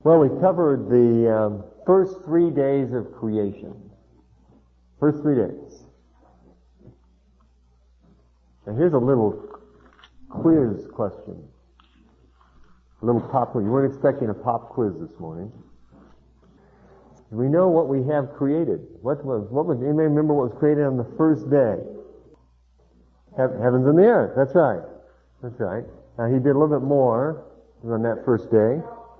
Well, we covered the first 3 days of creation. First 3 days. And here's a little quiz question. A little pop quiz. You weren't expecting a pop quiz this morning. Do we know what we have created? Anybody remember what was created on the first day? Heavens and the earth. That's right. That's right. Now he did a little bit more on that first day.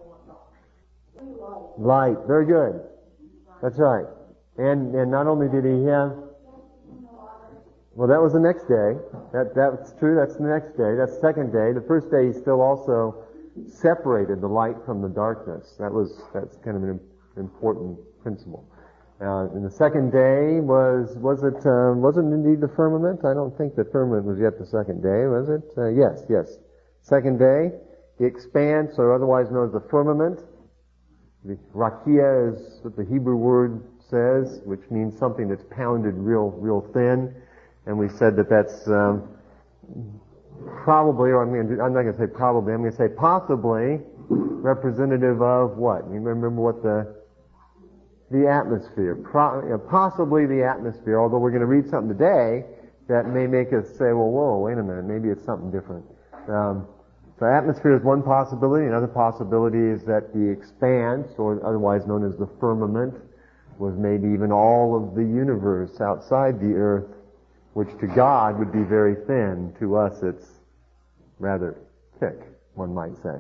Light. Very good. That's right. And not only did he have, well, that was the next day. That's true. That's the next day. That's the second day. The first day he still also separated the light from the darkness. That's kind of an important principle. And the second day wasn't indeed the firmament? I don't think the firmament was yet the second day, was it? Yes. Second day, the expanse, or otherwise known as the firmament. The rakia is what the Hebrew word says, which means something that's pounded real thin. And we said that's probably, or I'm not going to say probably, I'm going to say possibly representative of what? You remember what the atmosphere, possibly the atmosphere, although we're going to read something today that may make us say, well, whoa, wait a minute, maybe it's something different. So atmosphere is one possibility. Another possibility is that the expanse, or otherwise known as the firmament, was maybe even all of the universe outside the earth, which to God would be very thin. To us it's rather thick, one might say.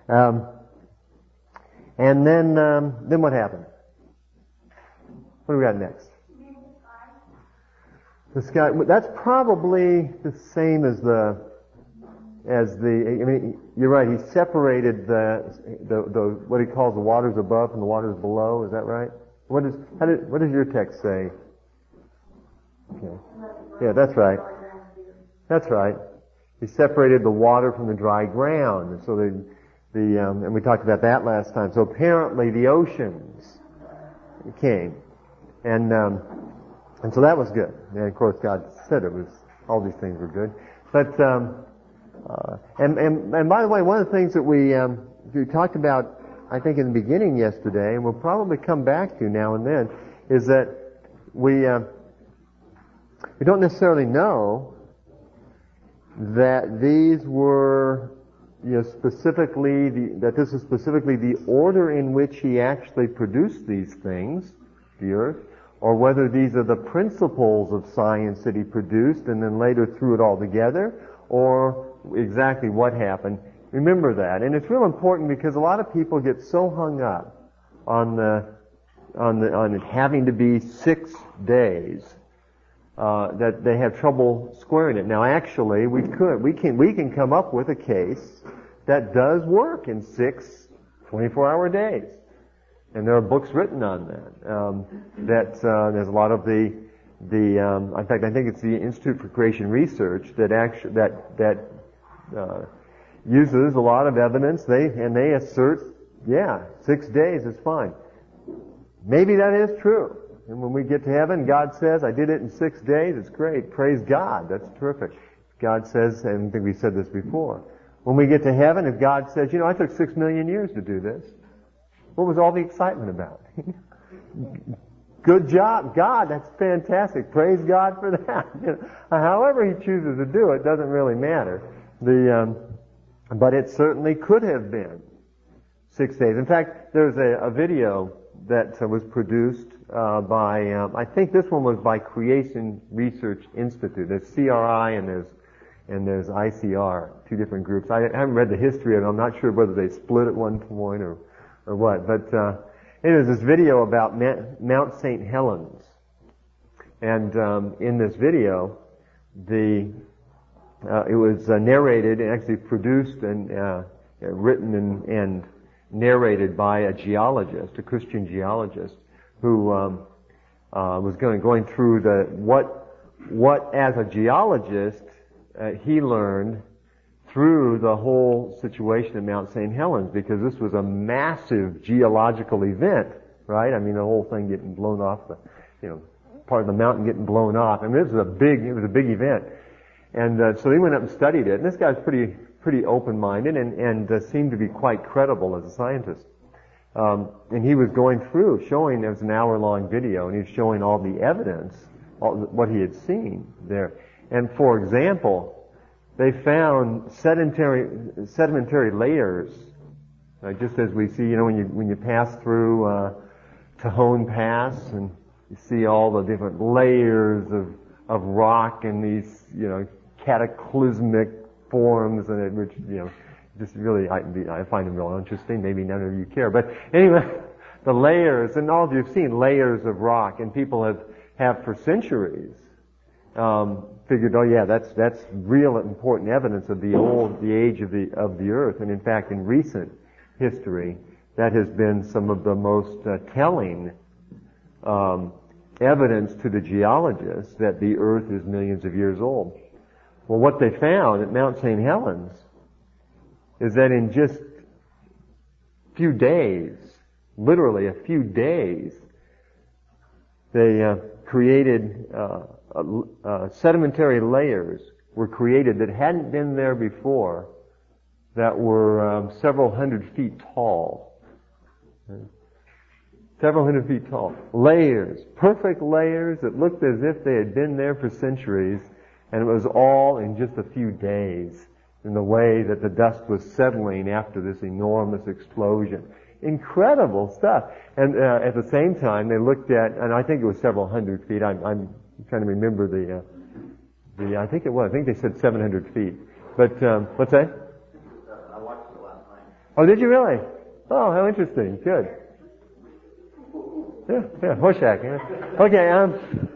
And then what happened? What do we got next? The sky. That's probably the same as you're right. He separated the what he calls the waters above from the waters below. Is that right? What does your text say? Okay. Yeah, that's right. That's right. He separated the water from the dry ground, and so and we talked about that last time. So apparently the oceans came, and so that was good. And of course God said all these things were good. But and by the way, one of the things that we talked about, I think in the beginning yesterday, and we'll probably come back to now and then, is that we don't necessarily know that these were specifically that this is specifically the order in which he actually produced these things, the earth, or whether these are the principles of science that he produced and then later threw it all together, or exactly what happened. Remember that. And it's real important because a lot of people get so hung up on it having to be 6 days that they have trouble squaring it. Now actually we can come up with a case that does work in 6 24-hour days. And there are books written on that. There's a lot of in fact I think it's the Institute for Creation Research that uses a lot of evidence. They assert, 6 days is fine. Maybe that is true. And when we get to heaven, God says, I did it in 6 days, it's great. Praise God. That's terrific. God says, and I think we said this before, when we get to heaven, if God says, I took 6 million years to do this, what was all the excitement about? Good job, God, that's fantastic. Praise God for that. However he chooses to do it doesn't really matter. But it certainly could have been 6 days. In fact, there's a video that was produced by, I think this one was by Creation Research Institute. There's CRI and there's ICR, two different groups. I haven't read the history of it. I'm not sure whether they split at one point or what. But it was this video about Mount St. Helens. And in this video, it was narrated and actually produced and written and narrated by a geologist, a Christian geologist, who was going through what as a geologist he learned through the whole situation at Mount St. Helens, because this was a massive geological event, right? I mean, the whole thing getting blown off, part of the mountain getting blown off. I mean, it was a big event. And so he went up and studied it. And this guy's pretty open-minded and seemed to be quite credible as a scientist. And he was going through, showing, there was an hour-long video, and he was showing all the evidence, what he had seen there. And for example, they found sedimentary layers, just as we see, when you pass through Tejon Pass, and you see all the different layers of rock and these, cataclysmic forms, and which, just really, I find them real interesting. Maybe none of you care, but anyway, the layers, and all of you have seen layers of rock, and people have for centuries figured, oh yeah, that's real important evidence of the age of the earth. And in fact, in recent history, that has been some of the most telling evidence to the geologists that the earth is millions of years old. Well, what they found at Mount St. Helens is that in just a few days, literally a few days, they created sedimentary layers were created that hadn't been there before, that were several hundred feet tall. Several hundred feet tall. Layers, perfect layers that looked as if they had been there for centuries, and it was all in just a few days, in the way that the dust was settling after this enormous explosion. Incredible stuff. And at the same time, they looked at, and I think it was several hundred feet. I'm trying to remember I think they said 700 feet. But what's that? I watched it last night. Oh, did you really? Oh, how interesting. Good. Yeah, Hoshak. Yeah. Okay.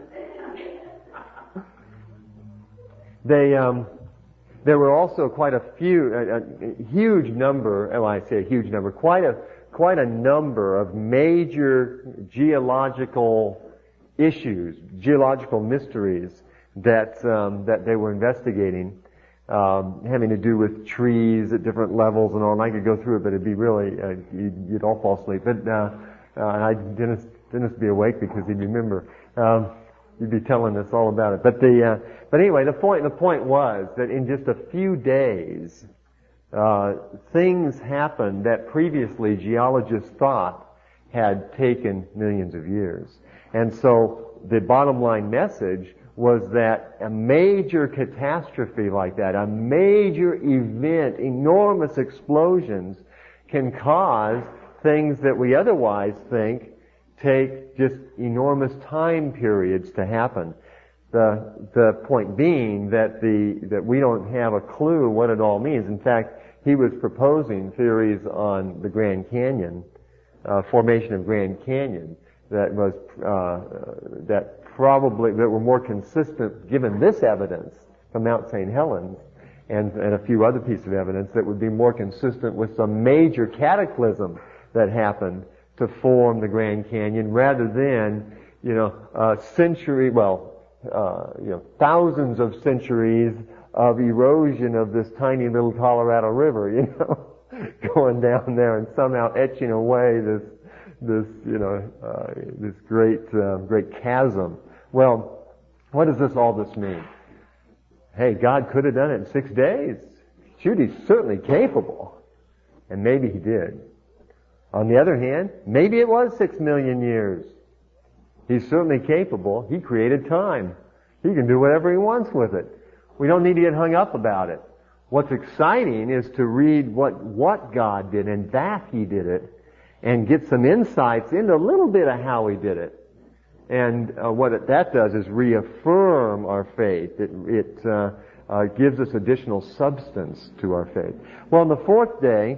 There were also quite a huge number. Well, I say a huge number. Quite a number of major geological issues, geological mysteries that they were investigating, having to do with trees at different levels and all. And I could go through it, but it'd be really you'd all fall asleep. But Dennis would be awake because he'd remember. He'd be telling us all about it. But anyway, the point was that in just a few days, things happened that previously geologists thought had taken millions of years. And so the bottom line message was that a major catastrophe like that, a major event, enormous explosions, can cause things that we otherwise think take just enormous time periods to happen. The point being that we don't have a clue what it all means. In fact, he was proposing theories on the Grand Canyon, formation of Grand Canyon, that were more consistent, given this evidence from Mount St. Helens and a few other pieces of evidence, that would be more consistent with some major cataclysm that happened to form the Grand Canyon, rather than thousands of centuries of erosion of this tiny little Colorado River, going down there and somehow etching away this great chasm. Well, what does all this mean? Hey, God could have done it in 6 days. Shoot, He's certainly capable. And maybe He did. On the other hand, maybe it was 6 million years. He's certainly capable. He created time. He can do whatever He wants with it. We don't need to get hung up about it. What's exciting is to read what God did and that He did it, and get some insights into a little bit of how He did it. And that does is reaffirm our faith. It gives us additional substance to our faith. Well, on the fourth day,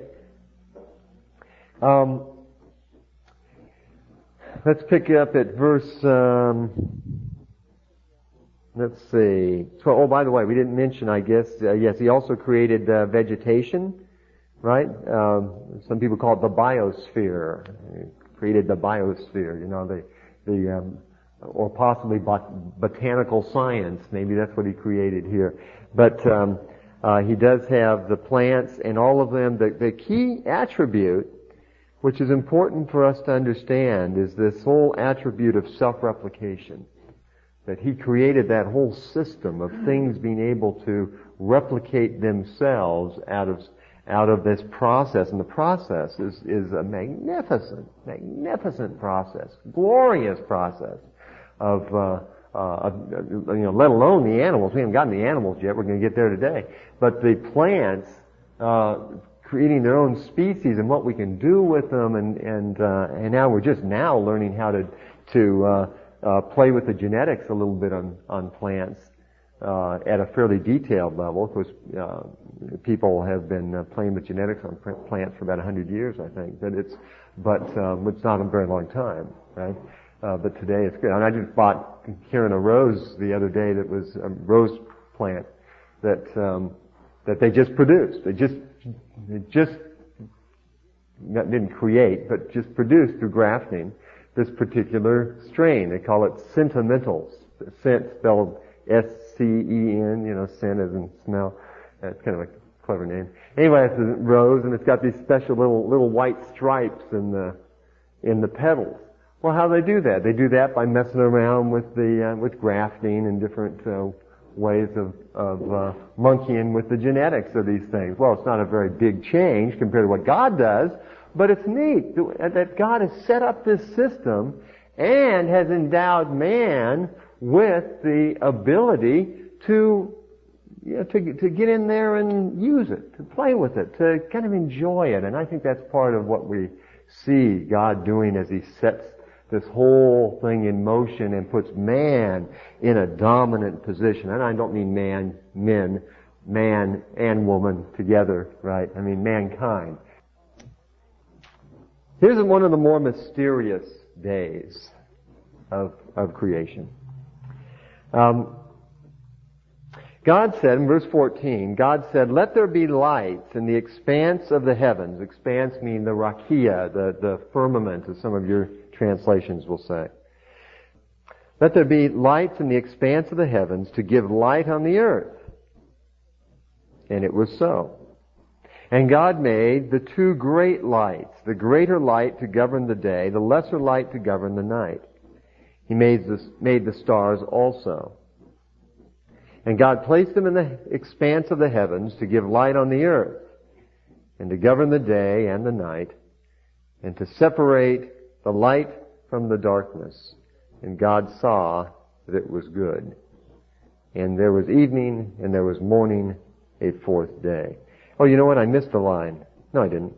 let's pick up at verse, let's see. Oh, by the way, we didn't mention, I guess, yes, He also created vegetation, right? Some people call it the biosphere. He created the biosphere, or possibly botanical science. Maybe that's what He created here. But He does have the plants and all of them. The key attribute, which is important for us to understand, is this whole attribute of self-replication. That He created that whole system of things being able to replicate themselves out out of this process. And the process is a magnificent process, glorious process of let alone the animals. We haven't gotten the animals yet. We're going to get there today. But the plants, creating their own species and what we can do with them, and now we're just now learning how to play with the genetics a little bit on plants at a fairly detailed level. Of course, people have been playing with genetics on plants for about 100 years, I think. But it's not a very long time, right? But today it's good. And I just bought here in a rose the other day that was a rose plant that they just produced. They just didn't create, but just produced through grafting this particular strain. They call it sentimentals. Scent spelled S-C-E-N, scent as in smell. It's kind of a clever name. Anyway, it's a rose, and it's got these special little white stripes in the petals. Well, how do they do that? They do that by messing around with grafting and different ways of monkeying with the genetics of these things. Well, it's not a very big change compared to what God does, but it's neat that God has set up this system and has endowed man with the ability to get in there and use it, to play with it, to kind of enjoy it. And I think that's part of what we see God doing as He sets this whole thing in motion and puts man in a dominant position. And I don't mean man and woman together, right? I mean mankind. Here's one of the more mysterious days of creation. God said, in verse 14, God said, "Let there be lights in the expanse of the heavens." Expanse meaning the rakia, the firmament, as some of your translations will say. "Let there be lights in the expanse of the heavens to give light on the earth." And it was so. And God made the two great lights, the greater light to govern the day, the lesser light to govern the night. He made the stars also. And God placed them in the expanse of the heavens to give light on the earth, and to govern the day and the night, and to separate the light from the darkness. And God saw that it was good. And there was evening, and there was morning, a fourth day. Oh, you know what? I missed a line. No, I didn't.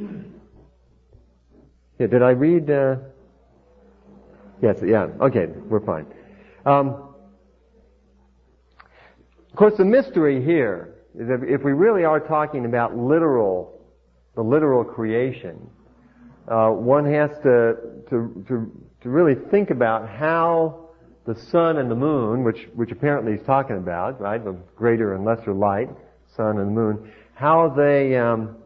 Yeah, did I read? Yes, yeah. Okay, we're fine. Of course, the mystery here is that if we really are talking about the literal creation, one has to really think about how the sun and the moon, which apparently he's talking about, right, the greater and lesser light, sun and moon, how they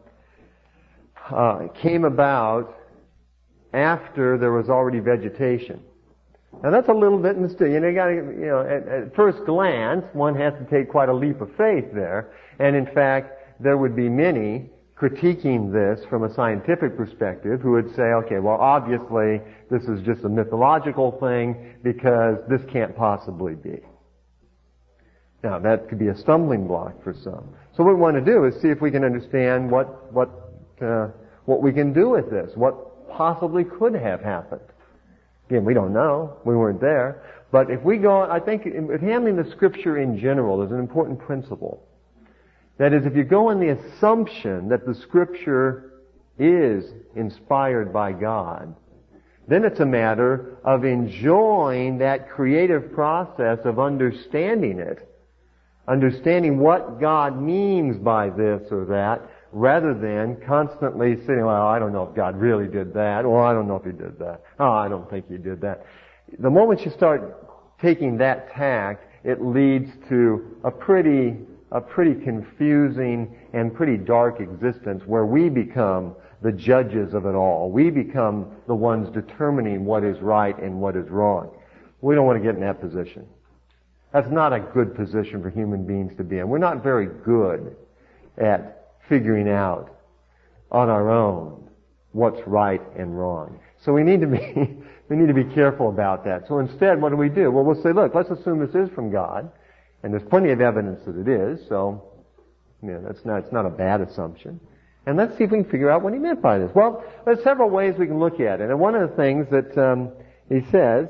came about after there was already vegetation. Now that's a little bit mysterious. At first glance, one has to take quite a leap of faith there. And in fact, there would be many critiquing this from a scientific perspective who would say, okay, well obviously this is just a mythological thing because this can't possibly be. Now that could be a stumbling block for some. So what we want to do is see if we can understand what we can do with this, what possibly could have happened. Again, we don't know. We weren't there. But if we go, I think in handling the Scripture in general, there's an important principle. That is, if you go on the assumption that the Scripture is inspired by God, then it's a matter of enjoying that creative process of understanding it, understanding what God means by this or that, rather than constantly saying, well, I don't know if God really did that, or I don't know if He did that. Oh, I don't think He did that. The moment you start taking that tack, it leads to a pretty confusing and pretty dark existence where we become the judges of it all. We become the ones determining what is right and what is wrong. We don't want to get in that position. That's not a good position for human beings to be in. We're not very good at figuring out on our own what's right and wrong. So we need to be careful about that. So instead, what do? Well, we'll say, look, let's assume this is from God, and there's plenty of evidence that it is. So It's not a bad assumption. And let's see if we can figure out what he meant by this. Well, there's several ways we can look at it. And one of the things that he says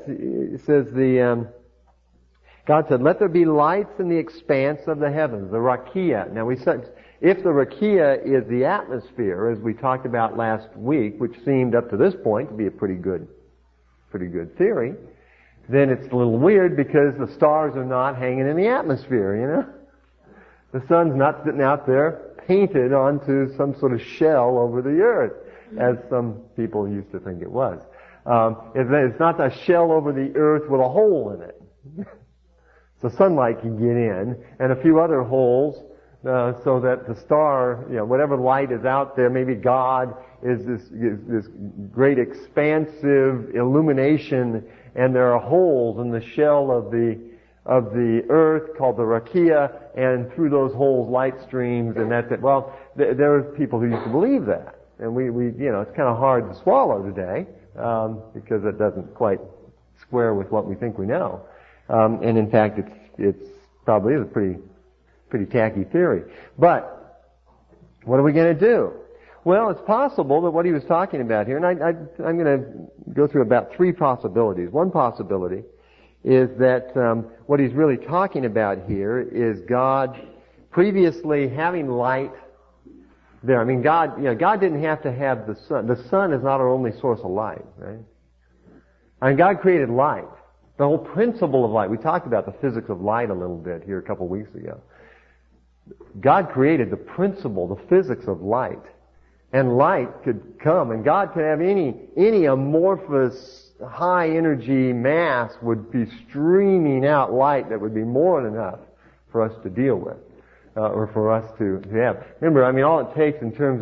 God said, "Let there be lights in the expanse of the heavens," the rakia. Now we said, if the rakia is the atmosphere, as we talked about last week, which seemed up to this point to be a pretty good theory, then it's a little weird because the stars are not hanging in the atmosphere, The sun's not sitting out there painted onto some sort of shell over the earth, as some people used to think it was. It's not a shell over the earth with a hole in it. So sunlight can get in, and a few other holes, so that the star, whatever light is out there, maybe God is this great expansive illumination, and there are holes in the shell of the earth called the rakia, and through those holes light streams, and that's it. Well, there are people who used to believe that, and we it's kind of hard to swallow today, because it doesn't quite square with what we think we know. And in fact, it's probably is a pretty tacky theory. But what are we going to do? Well, it's possible that what he was talking about here, and I'm going to go through about three possibilities. One possibility is that what he's really talking about here is God previously having light there. I mean, God didn't have to have the sun. The sun is not our only source of light, right? I mean, God created light. The whole principle of light. We talked about the physics of light a little bit here a couple of weeks ago. God created the principle, the physics of light. And light could come, and God could have any amorphous, high energy mass would be streaming out light that would be more than enough for us to deal with, or for us to have. Remember, all it takes in terms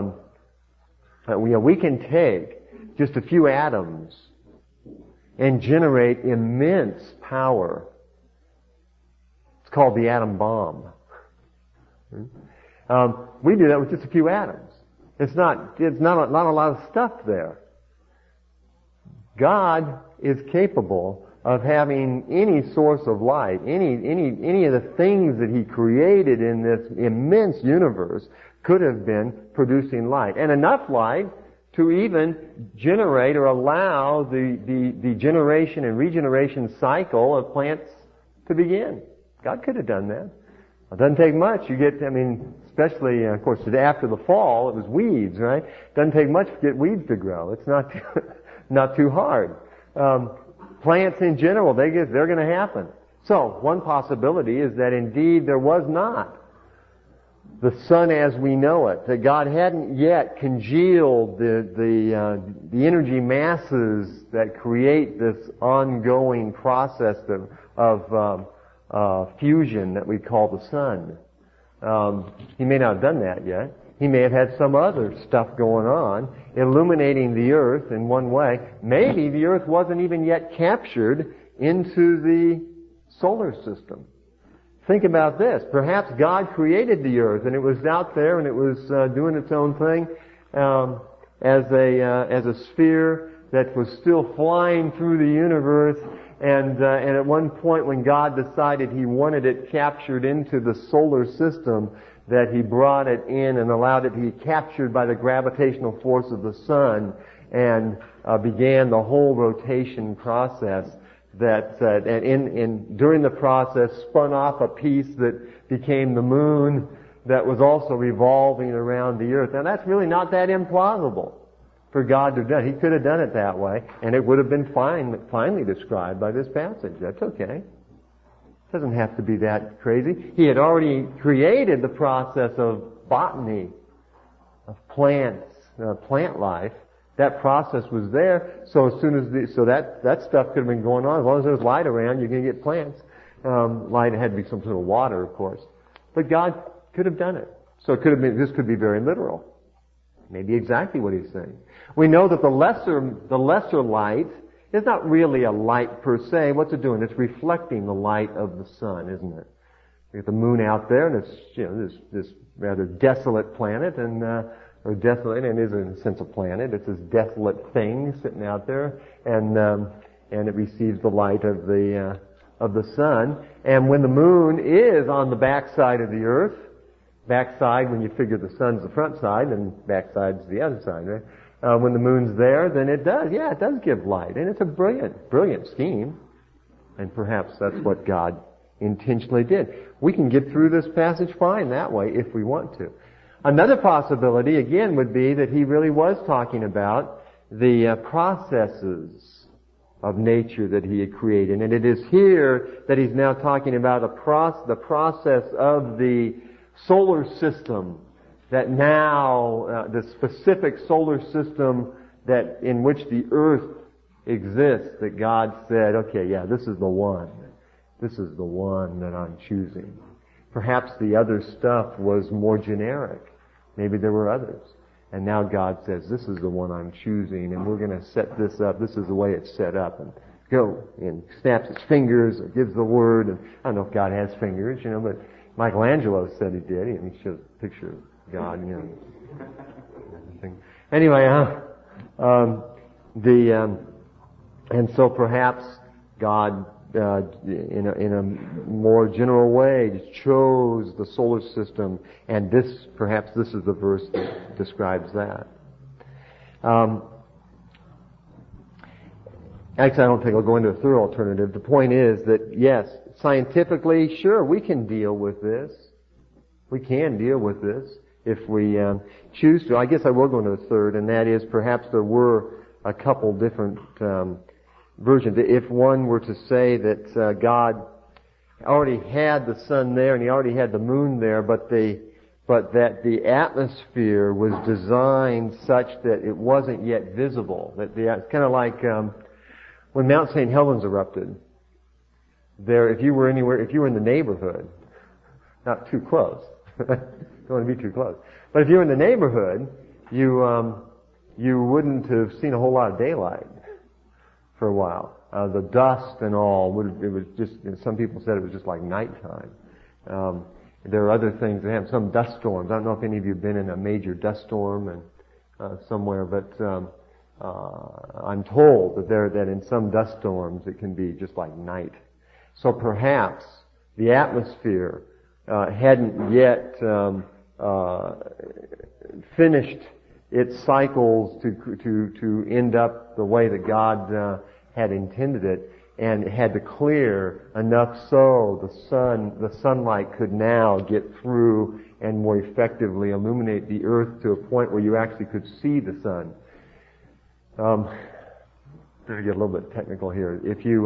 of, we can take just a few atoms and generate immense power. It's called the atom bomb. We do that with just a few atoms. It's not a lot of stuff there. God is capable of having any source of light, any of the things that He created in this immense universe could have been producing light, and enough light to even generate or allow the generation and regeneration cycle of plants to begin. God could have done that. It doesn't take much. You get, especially, of course, after the fall, it was weeds, right? Doesn't take much to get weeds to grow. It's not too hard. Plants in general, they're going to happen. So, one possibility is that indeed there was not the sun as we know it, that God hadn't yet congealed the energy masses that create this ongoing process of fusion that we call the sun. He may not have done that yet. He may have had some other stuff going on, illuminating the earth in one way. Maybe the earth wasn't even yet captured into the solar system. Think about this. Perhaps God created the earth and it was out there and it was doing its own thing as a sphere that was still flying through the universe. And at one point when God decided He wanted it captured into the solar system, that He brought it in and allowed it to be captured by the gravitational force of the sun and began the whole rotation process that during the process spun off a piece that became the moon that was also revolving around the earth. Now that's really not that implausible for God to have done. He could have done it that way, and it would have been finely described by this passage. That's okay. It doesn't have to be that crazy. He had already created the process of botany, of plants, plant life. That process was there, so as soon as that stuff could have been going on. As long as there's light around, you're going to get plants. Light had to be some sort of water, of course. But God could have done it. So it could have been. This could be very literal. Maybe exactly what He's saying. We know that the lesser light is not really a light per se. What's it doing? It's reflecting the light of the sun, isn't it? You get the moon out there, and it's this rather desolate planet, or desolate, and it is in a sense a planet. It's this desolate thing sitting out there, and it receives the light of the sun. And when the moon is on the backside of the earth, backside, when you figure the sun's the front side and backside's the other side, right? When the moon's there, then it does give light. And it's a brilliant scheme. And perhaps that's what God intentionally did. We can get through this passage fine that way if we want to. Another possibility, again, would be that he really was talking about the processes of nature that he had created. And it is here that he's now talking about the process of the solar system, that now, the specific solar system that in which the earth exists, that God said, okay, yeah, this is the one. This is the one that I'm choosing. Perhaps the other stuff was more generic. Maybe there were others. And now God says, this is the one I'm choosing, and we're going to set this up. This is the way it's set up. And go. And snaps his fingers, or gives the word. And I don't know if God has fingers, but Michelangelo said he did. And he showed a picture of God, Anyway, and so perhaps God, in a more general way, chose the solar system, and perhaps this is the verse that describes that. Actually, I don't think I'll go into a third alternative. The point is that, yes, scientifically, sure, we can deal with this. We can deal with this if we choose to. I guess I will go into a third, and that is perhaps there were a couple different versions. If one were to say that God already had the sun there and he already had the moon there, but that the atmosphere was designed such that it wasn't yet visible. It's kind of like when Mount St. Helens erupted. If you were in the neighborhood, not too close. Don't want to be too close. But if you were in the neighborhood, you wouldn't have seen a whole lot of daylight for a while. The dust and all it was just. Some people said it was just like nighttime. There are other things that have some dust storms. I don't know if any of you have been in a major dust storm somewhere, but I'm told that in some dust storms it can be just like night. So perhaps the atmosphere hadn't yet finished its cycles to end up the way that God had intended it, and it had to clear enough so the sunlight could now get through and more effectively illuminate the earth to a point where you actually could see the sun. Better get a little bit technical here. If you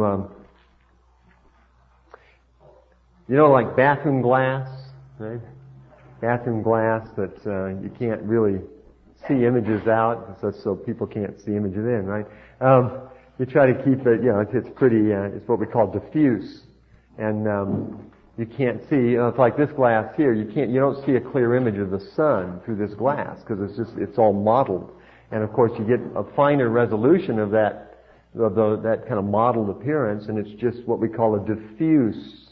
like bathroom glass, right? Bathroom glass that you can't really see images out, so people can't see images in, right? You try to keep it, it's pretty, it's what we call diffuse. And you can't see, it's like this glass here, you don't see a clear image of the sun through this glass, because it's all modeled. And of course you get a finer resolution of that kind of modeled appearance, and it's just what we call a diffuse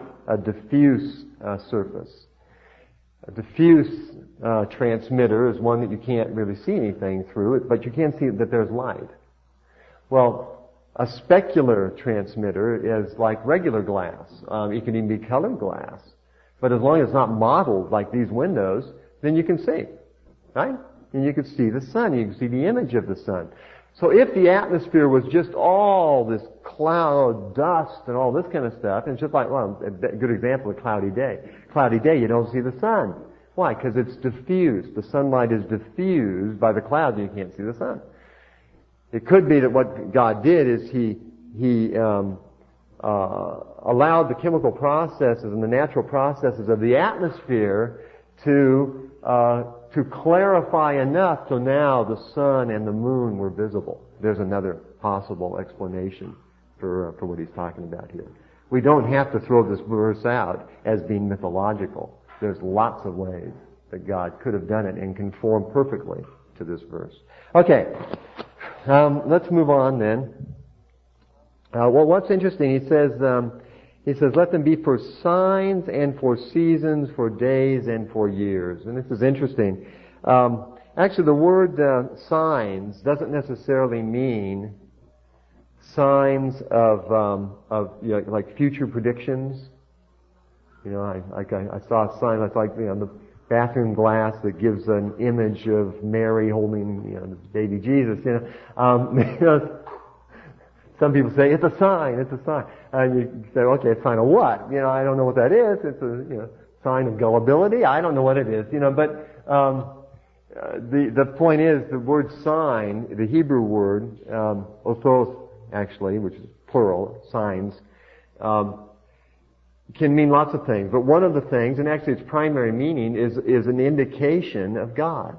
surface. A diffuse transmitter is one that you can't really see anything through it, but you can see that there's light. Well, a specular transmitter is like regular glass. It can even be colored glass. But as long as it's not modeled like these windows, then you can see, right? And you can see the sun. You can see the image of the sun. So if the atmosphere was just all this cloud, dust, and all this kind of stuff, and it's just like, a good example of a cloudy day. Cloudy day, you don't see the sun. Why? Because it's diffused. The sunlight is diffused by the clouds, and you can't see the sun. It could be that what God did is He allowed the chemical processes and the natural processes of the atmosphere to clarify enough so now the sun and the moon were visible. There's another possible explanation for what he's talking about here. We don't have to throw this verse out as being mythological. There's lots of ways that God could have done it and conform perfectly to this verse. Okay, let's move on then. Well, what's interesting, he says, let them be for signs and for seasons, for days and for years. And this is interesting. Actually, the word signs doesn't necessarily mean signs of like future predictions. I saw a sign that's like, bathroom glass that gives an image of Mary holding, the baby Jesus, some people say, it's a sign, it's a sign. And you say, okay, a sign of what? I don't know what that is. It's a, sign of gullibility. I don't know what it is, but, the point is, the word sign, the Hebrew word, othos, actually, which is plural, signs, can mean lots of things. But one of the things, and actually its primary meaning, is an indication of God.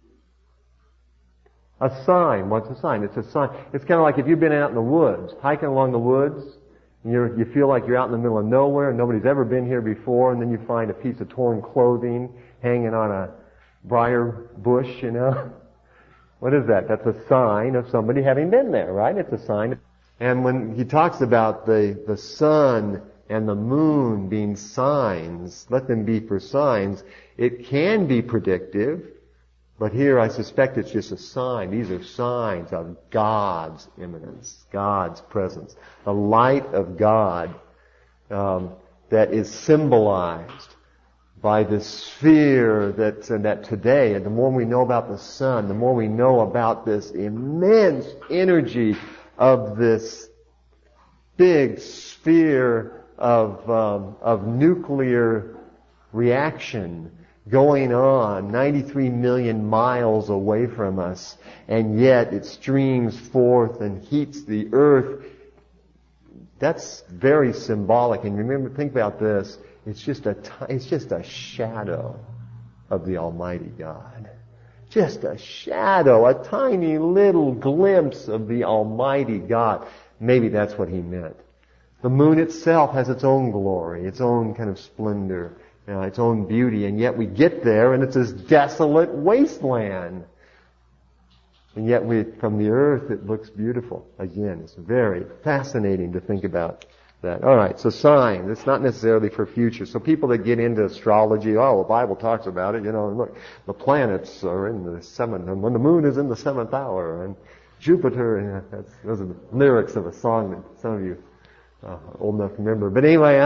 A sign. What's a sign? It's a sign. It's kind of like if you've been out in the woods, hiking along the woods, and you feel like you're out in the middle of nowhere, and nobody's ever been here before, and then you find a piece of torn clothing hanging on a briar bush, What is that? That's a sign of somebody having been there, right? It's a sign. And when he talks about the sun and the moon being signs, let them be for signs, it can be predictive, but here I suspect it's just a sign. These are signs of God's immanence, God's presence, the light of God that is symbolized by the sphere that today, and the more we know about the sun, the more we know about this immense energy of this big sphere of nuclear reaction going on 93 million miles away from us, and yet it streams forth and heats the earth. That's very symbolic. And remember, think about this. It's just a shadow of the Almighty God. Just a shadow, a tiny little glimpse of the Almighty God. Maybe that's what he meant. The moon itself has its own glory, its own kind of splendor, its own beauty, and yet we get there and it's this desolate wasteland. And yet from the earth it looks beautiful. Again, it's very fascinating to think about that. Alright, so sign. It's not necessarily for future. So people that get into astrology, the Bible talks about it, look, the planets are in the seventh, and when the moon is in the 7th hour, and Jupiter, those are the lyrics of a song that some of you old enough to remember. But anyway,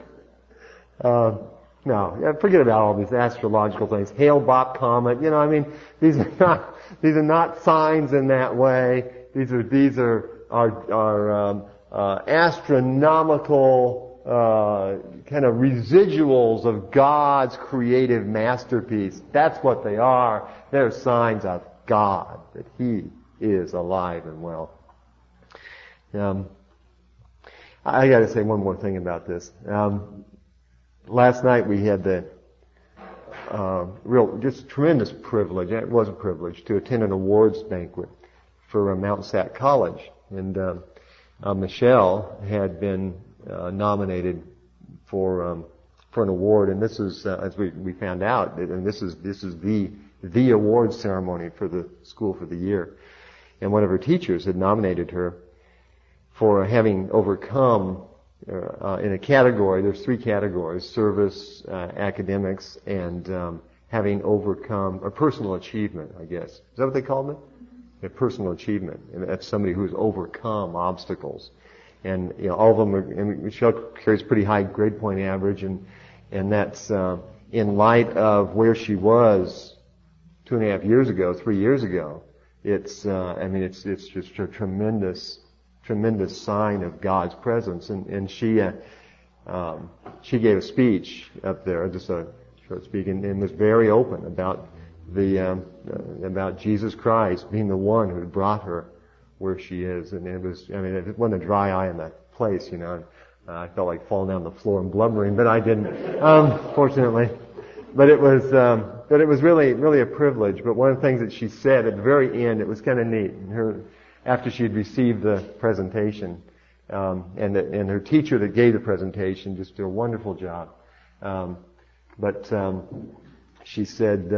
no, forget about all these astrological things. Hale-Bopp comet, these are not signs in that way. These are astronomical kind of residuals of God's creative masterpiece. That's what they are. They're signs of God, that He is alive and well. I got to say one more thing about this. Last night we had the just tremendous privilege. It was a privilege to attend an awards banquet for Mount Sac College, and Michelle had been nominated for an award, and this is as we found out, and this is the award ceremony for the school for the year, and one of her teachers had nominated her for having overcome in a category. There's 3 categories: service, academics, and having overcome a personal achievement, I guess. Is that what they called it? A personal achievement. And that's somebody who's overcome obstacles. And all of them are, and Michelle carries pretty high grade point average, and that's in light of where she was 2.5 years ago, 3 years ago. It's just a tremendous sign of God's presence. And she gave a speech up there, just a short speech, and was very open about about Jesus Christ being the one who brought her where she is. And it wasn't a dry eye in that place, I felt like falling down the floor and blubbering, but I didn't, fortunately. But it was really, really a privilege. But one of the things that she said at the very end, it was kind of neat. After she had received the presentation, and her teacher that gave the presentation just did a wonderful job. But she said,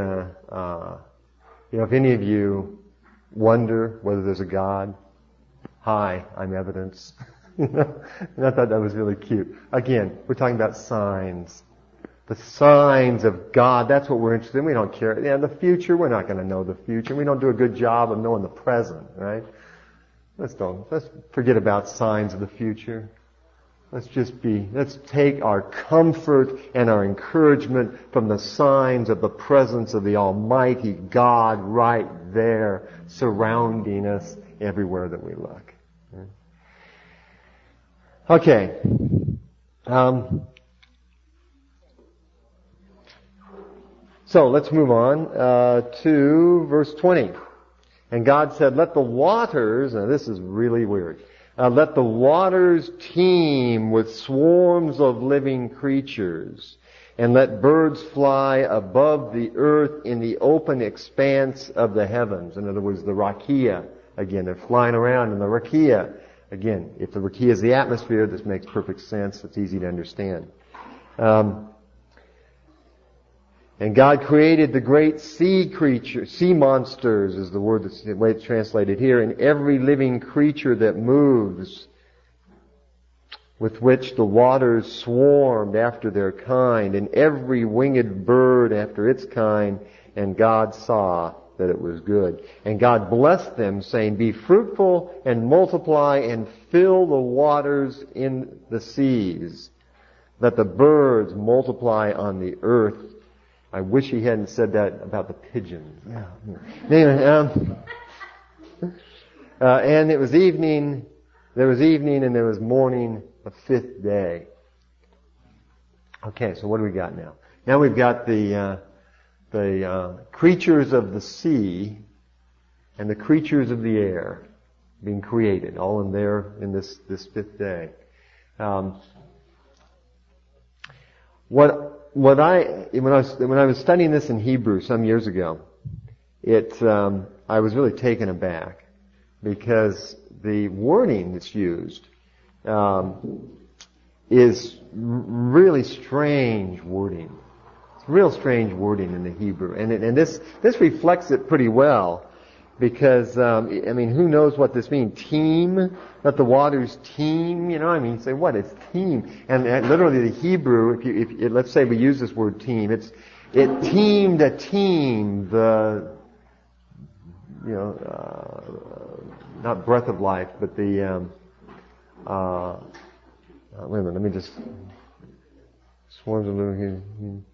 if any of you wonder whether there's a God, hi, I'm evidence. And I thought that was really cute. Again, we're talking about signs. The signs of God, that's what we're interested in. We don't care. The future, we're not going to know the future. We don't do a good job of knowing the present, right? Let's forget about signs of the future. Let's take our comfort and our encouragement from the signs of the presence of the Almighty God right there, surrounding us everywhere that we look. Okay. So let's move on to verse 20. And God said, let the waters, now this is really weird, let the waters teem with swarms of living creatures, and let birds fly above the earth in the open expanse of the heavens. In other words, the rakia. Again, they're flying around in the rakia. Again, if the rakia is the atmosphere, this makes perfect sense. It's easy to understand. And God created the great sea creatures, sea monsters is the word that's the way it's translated here, and every living creature that moves, with which the waters swarmed after their kind, and every winged bird after its kind, and God saw that it was good. And God blessed them, saying, be fruitful and multiply and fill the waters in the seas. Let the birds multiply on the earth. I wish he hadn't said that about the pigeons. Yeah. Anyway, and it was evening, there was evening and there was morning, the fifth day. Okay, so what do we got now? Now we've got the creatures of the sea and the creatures of the air being created, all in there in this fifth day. When I was studying this in Hebrew some years ago, I was really taken aback because the wording that's used is really strange wording. It's real strange wording in the Hebrew, and this reflects it pretty well. Because, who knows what this means? Teem? Let the waters teem? You say, what? It's teem. And literally the Hebrew, if let's say we use this word teem, it teemed a team, not breath of life, but the, wait a minute, let me just, swarms of living,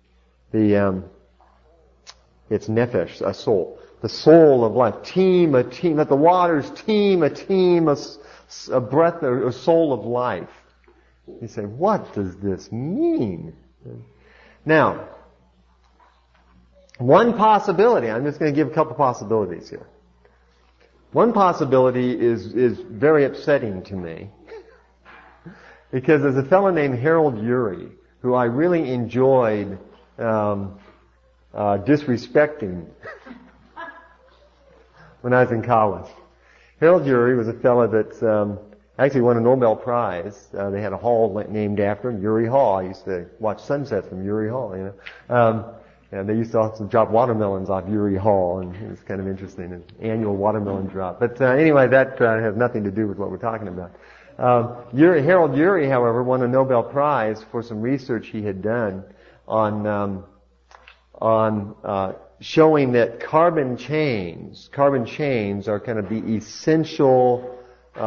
it's nephesh, a soul. The soul of life. Teem, a teem. Let the waters teem, a teem, a breath, a soul of life. You say, what does this mean? Now, one possibility, I'm just going to give a couple possibilities here. One possibility is very upsetting to me. Because there's a fellow named Harold Urey, who I really enjoyed disrespecting when I was in college. Harold Urey was a fellow that actually won a Nobel Prize. They had a hall named after him, Urey Hall. I used to watch sunsets from Urey Hall, and they used to also drop watermelons off Urey Hall, and it was kind of interesting, an annual watermelon drop. But anyway, that has nothing to do with what we're talking about. Harold Urey, however, won a Nobel Prize for some research he had done on showing that carbon chains are kind of the essential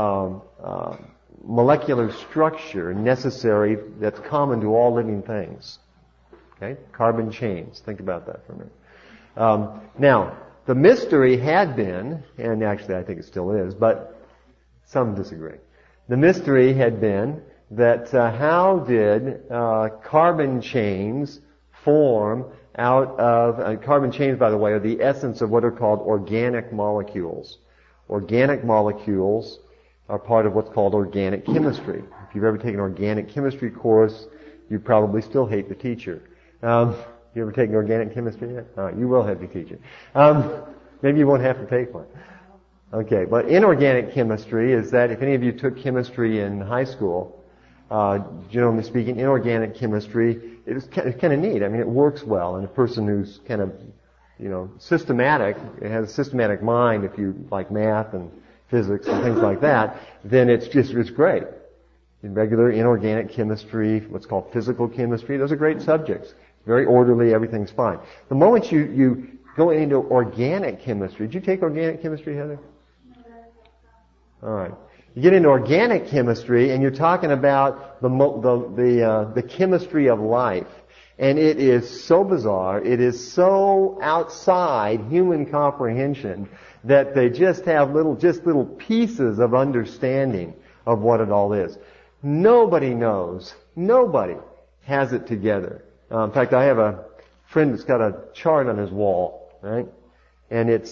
molecular structure necessary that's common to all living things. Okay? Carbon chains. Think about that for a minute. Now, the mystery had been, and actually I think it still is, but some disagree. The mystery had been that how did carbon chains form out of, carbon chains, by the way, are the essence of what are called organic molecules. Organic molecules are part of what's called organic chemistry. If you've ever taken an organic chemistry course, you probably still hate the teacher. You ever taken organic chemistry yet? You will have to teach it. Maybe you won't have to take one. Okay, but inorganic chemistry is that if any of you took chemistry in high school, generally speaking, inorganic chemistry, it's kind of neat. I mean, it works well. And a person who's kind of, systematic, has a systematic mind, if you like math and physics and things like that, then it's great. In regular inorganic chemistry, what's called physical chemistry, those are great subjects. Very orderly, everything's fine. The moment you go into organic chemistry, did you take organic chemistry, Heather? All right. You get into organic chemistry, and you're talking about the chemistry of life. And it is so bizarre, it is so outside human comprehension that they just have little pieces of understanding of what it all is. Nobody knows. Nobody has it together. In fact, I have a friend that's got a chart on his wall, right? And it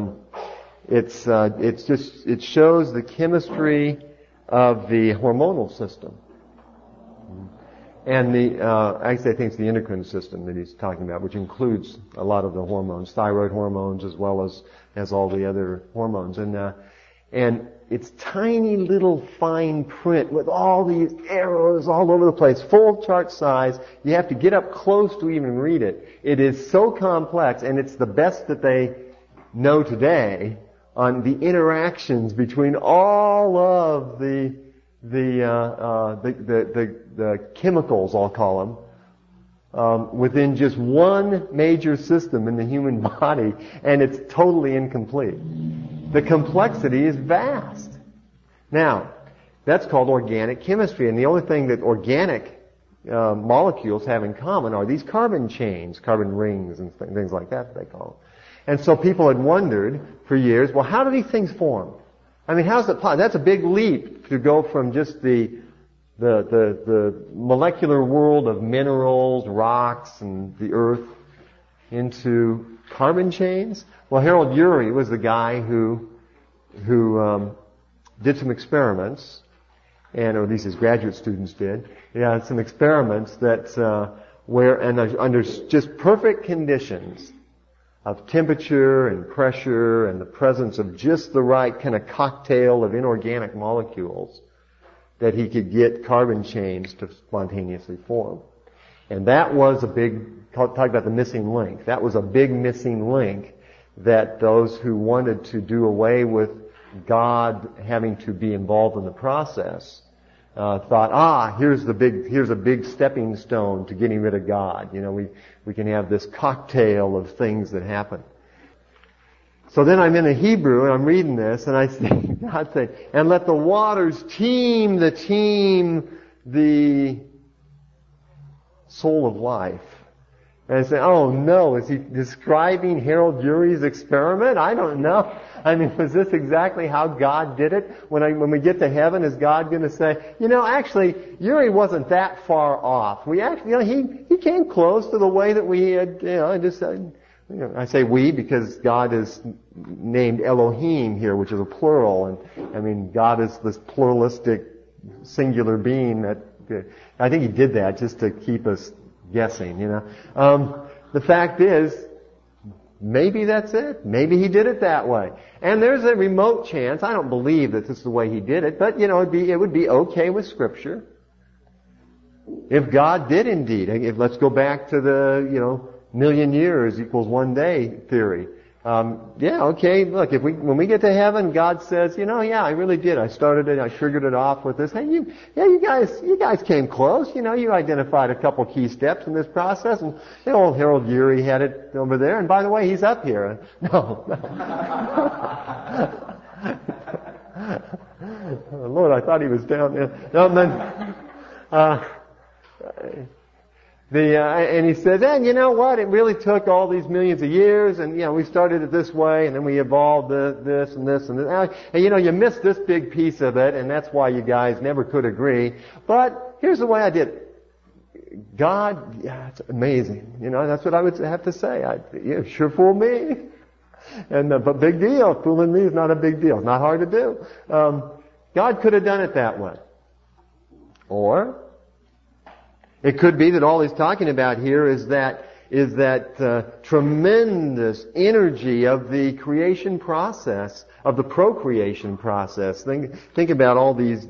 shows the chemistry of the hormonal system. And actually I think it's the endocrine system that he's talking about, which includes a lot of the hormones, thyroid hormones as well as all the other hormones. And it's tiny little fine print with all these arrows all over the place, full chart size. You have to get up close to even read it. It is so complex, and it's the best that they know today on the interactions between all of the chemicals, I'll call them, within just one major system in the human body, and it's totally incomplete. The complexity is vast. Now, that's called organic chemistry, and the only thing that organic molecules have in common are these carbon chains, carbon rings, and things like that they call them. And so people had wondered for years, well, how do these things form? I mean, how's it possible? That's a big leap to go from just the molecular world of minerals, rocks, and the earth into carbon chains. Well, Harold Urey was the guy who did some experiments, and or at least his graduate students did. Yeah, some experiments that where under just perfect conditions of temperature and pressure and the presence of just the right kind of cocktail of inorganic molecules, that he could get carbon chains to spontaneously form. And that was a big, talk about the missing link. That was a big missing link that those who wanted to do away with God having to be involved in the process thought, here's a big stepping stone to getting rid of God. You know, we can have this cocktail of things that happen. So then I'm in the Hebrew and I'm reading this and I see God say, and let the waters teem the soul of life. And I say, oh no, is he describing Harold Urey's experiment? I don't know. I mean, was this exactly how God did it? When we get to heaven, is God going to say, actually, Urey wasn't that far off. We actually, he came close to the way that we had, I say we because God is named Elohim here, which is a plural. And I mean, God is this pluralistic singular being that, I think he did that just to keep us guessing, The fact is, maybe that's it. Maybe he did it that way. And there's a remote chance, I don't believe that this is the way he did it, but it would be okay with Scripture. If God did indeed, let's go back to the, million years equals one day theory. Okay, look, when we get to heaven, God says, I really did. I started it, I triggered it off with this. Hey, you guys came close. You identified a couple key steps in this process, and old Harold Urey had it over there, and by the way, he's up here. No. Lord, I thought he was down there. No, and he said, and you know what? It really took all these millions of years, and we started it this way, and then we evolved this and this and this. And you missed this big piece of it, and that's why you guys never could agree. But here's the way I did it. God, it's amazing. That's what I would have to say. You sure fooled me. But big deal. Fooling me is not a big deal. It's not hard to do. God could have done it that way. Or it could be that all he's talking about here is that tremendous energy of the creation process, of the procreation process. Think about all these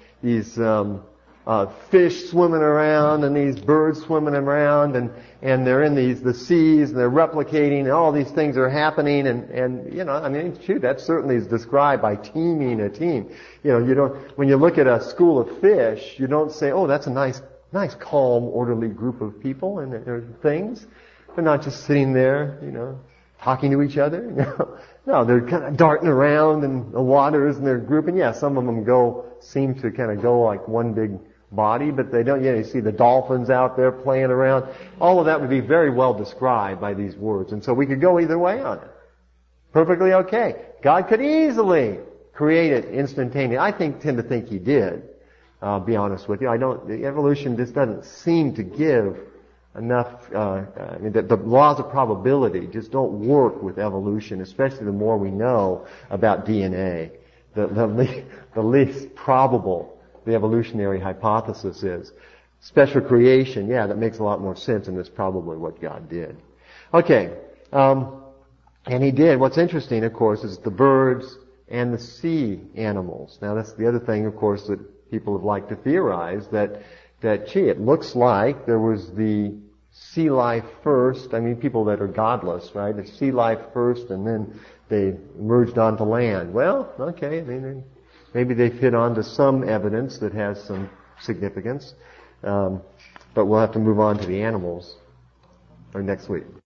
fish swimming around and these birds swimming around and they're in the seas and they're replicating and all these things are happening and that certainly is described by teaming a team. When you look at a school of fish, you don't say, oh, that's a nice, calm, orderly group of people and things. They're not just sitting there, talking to each other. No, they're kind of darting around in the waters and they're grouping. Yeah, some of them seem to kind of go like one big body, but they don't. You see the dolphins out there playing around. All of that would be very well described by these words. And so we could go either way on it. Perfectly okay. God could easily create it instantaneously. I tend to think He did. I'll be honest with you. Evolution just doesn't seem to give enough, the laws of probability just don't work with evolution, especially the more we know about DNA. The least probable the evolutionary hypothesis is. Special creation, yeah, that makes a lot more sense, and that's probably what God did. Okay, and He did. What's interesting, of course, is the birds and the sea animals. Now, that's the other thing, of course, that people have liked to theorize, that it looks like there was the sea life first. I mean, people that are godless, right? The sea life first, and then they merged onto land. Well, okay, maybe they've hit on to some evidence that has some significance. But we'll have to move on to the animals next week.